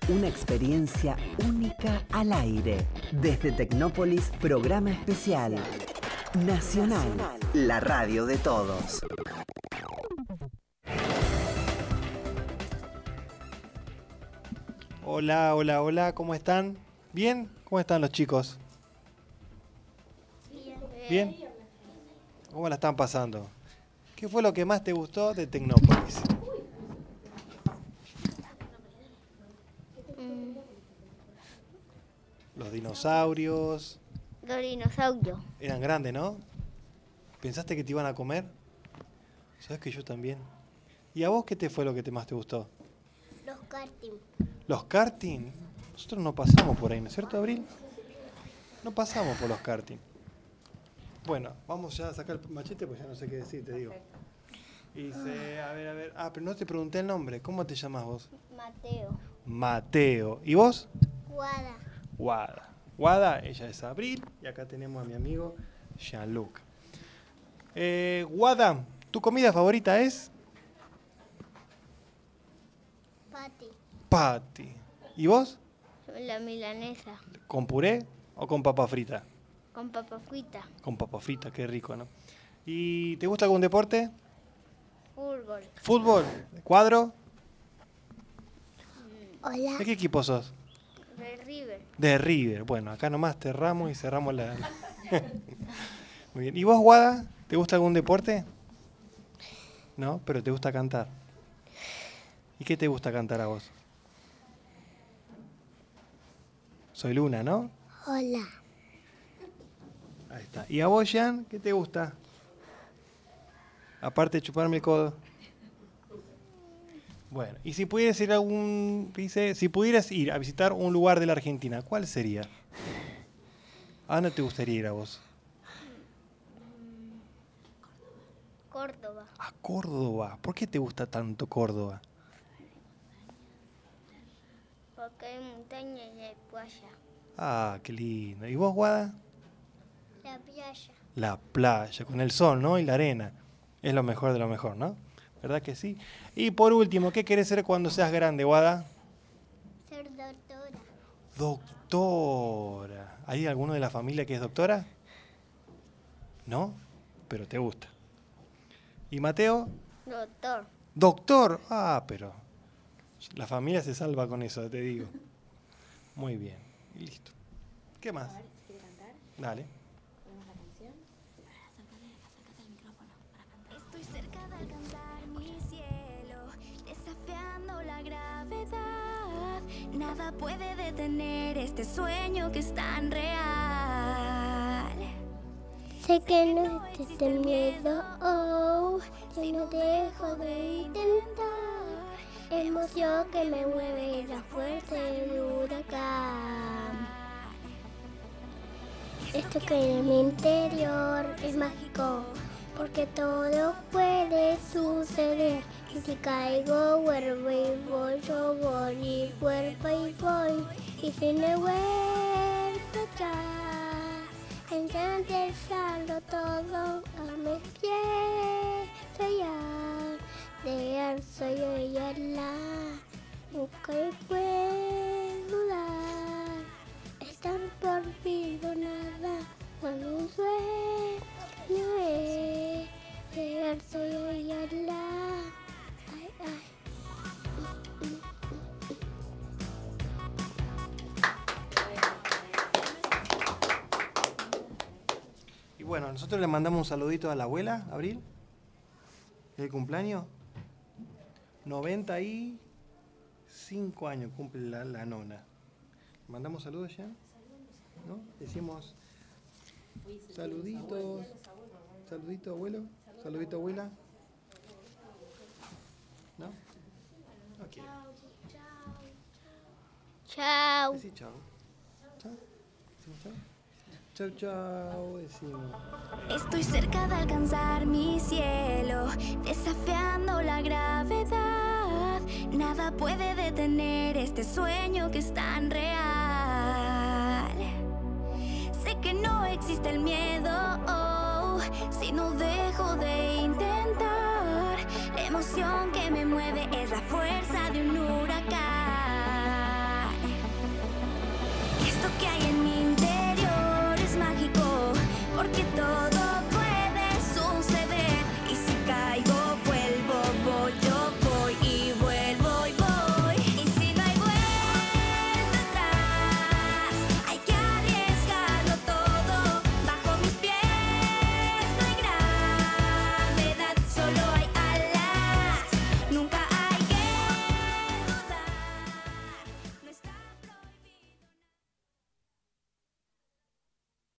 Una experiencia única al aire. Desde Tecnópolis, programa especial. Nacional, la radio de todos. Hola, hola, hola, ¿cómo están? ¿Bien? ¿Cómo están los chicos? ¿Bien? ¿Cómo la están pasando? ¿Qué fue lo que más te gustó de Tecnópolis? Los dinosaurios. Los dinosaurios. Eran grandes, ¿no? ¿Pensaste que te iban a comer? ¿Sabes que yo también? ¿Y a vos qué te fue lo que más te gustó? Los karting. ¿Los karting? Nosotros no pasamos por ahí, ¿no es cierto, Abril? No pasamos por los karting. Bueno, vamos ya a sacar el machete, pues ya no sé qué decir, te digo. Y dice, a ver. Ah, pero no te pregunté el nombre. ¿Cómo te llamas vos? Mateo. Mateo. ¿Y vos? Guada. Guada. Guada, ella es Abril. Y acá tenemos a mi amigo Jean-Luc. Guada, ¿tu comida favorita es? Pati. ¿Y vos? La milanesa. ¿Con puré o con papa frita? Con papa frita. Con papa frita, qué rico, ¿no? ¿Y te gusta algún deporte? Fútbol. ¿Fútbol? ¿Cuadro? Hola. ¿De qué equipo sos? De River. De River. Bueno, acá nomás cerramos y cerramos la... Muy bien. ¿Y vos, Guada? ¿Te gusta algún deporte? No, pero te gusta cantar. ¿Y qué te gusta cantar a vos? Soy Luna, ¿no? Hola. Ahí está. ¿Y a vos, Jean, qué te gusta? Aparte de chuparme el codo. Bueno, y si pudieras ir si pudieras ir a visitar un lugar de la Argentina, ¿cuál sería? ¿A dónde te gustaría ir a vos? Córdoba. A Córdoba. ¿Por qué te gusta tanto Córdoba? Porque hay montaña y hay playa. Ah, qué lindo. ¿Y vos, Guada? La playa. La playa, con el sol, ¿no? Y la arena. Es lo mejor de lo mejor, ¿no? ¿Verdad que sí? Y por último, ¿qué querés ser cuando seas grande, Guada? Ser doctora. Doctora. ¿Hay alguno de la familia que es doctora? ¿No? Pero te gusta. ¿Y Mateo? Doctor. Doctor. Ah, pero la familia se salva con eso, te digo. Muy bien. Y listo. ¿Qué más? ¿Quiere cantar? Dale. ¿Ponemos la canción? Acércate al micrófono para cantar. Estoy cerca de alcanzar mi cielo, desafiando la gravedad. Nada puede detener este sueño que es tan real. Sé que no existe el miedo, si no dejo de intentar. Emoción que me mueve la fuerza del huracán. Esto que hay en mi interior es mágico, porque todo puede suceder. Y si caigo, vuelvo y voy, yo voy y vuelvo y voy. Y si me vuelvo atrás, entenderlo todo a mis pies. Soy la nunca puedo dar. Estar por vivo nada, cuando un sueño es llegar, soy la. Ay, ay. Y bueno, nosotros le mandamos un saludito a la abuela, Abril. ¿El cumpleaños? 95 años cumple la nona. ¿Le mandamos saludos ya? ¿No? Decimos saluditos. Saludito, abuelo. Saludito, abuela. ¿No? Ok. Chao. Decí chao. Chao. Decimos chao. Chao, chao, decimos. Estoy cerca de alcanzar mi cielo, desafiando la gravedad. Nada puede detener este sueño que es tan real. Sé que no existe el miedo, si no dejo de intentar. La emoción que me mueve es la fuerza de un huracán. que hay